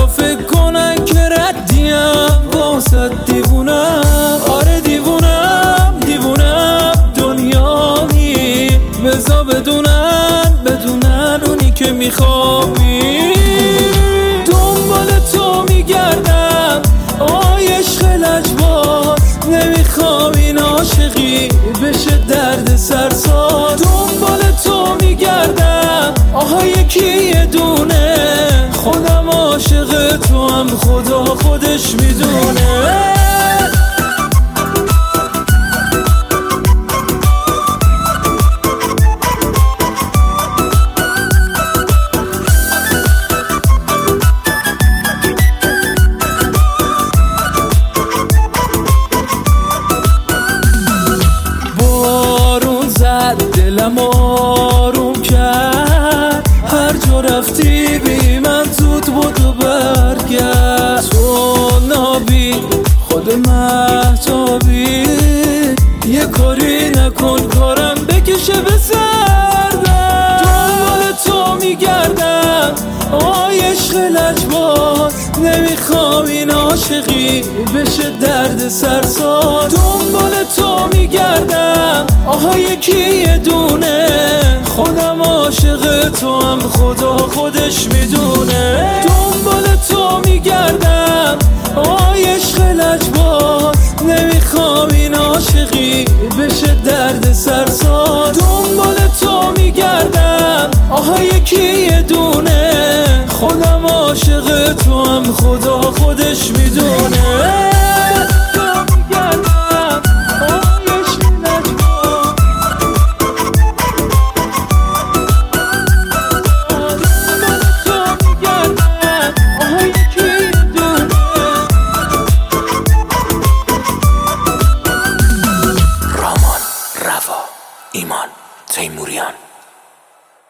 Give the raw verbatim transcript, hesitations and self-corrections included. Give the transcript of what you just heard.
فردا فکر کنن که ردیم واسه دیوونم. آره دیوونم دیوونم دنیایی، بزا بدونن بدونن اونی که میخوایی. دنبال تو میگردم آی عشق لجباز، نمیخوام این عاشقی بشه درد سرساز. دنبال تو میگردم آها یکی یه دونه، خودم عاشق تو هم خدا خودش میدونه. دلم آروم کرد، هر جا رفتی بی من زود بود و برگرد. تو نابی خود مهتابی، یه کاری نکن کارم بکشه به سردم. دنبال تو میگردم آی عشق لجباز، نمیخوام این عاشقی بشه درد سرساز. دنبال تو میگردم آها یکی یه دونه، خودم عاشق تو هم خدا خودش میدونه. دنبال تو میگردم آی عشق لجباز، نمیخوام این عاشقی بشه درد سرساز. دنبال تو میگردم آها یکی یه دونه، خودم عاشق تو هم خدا خودش میدونه. ایمان تیموریان.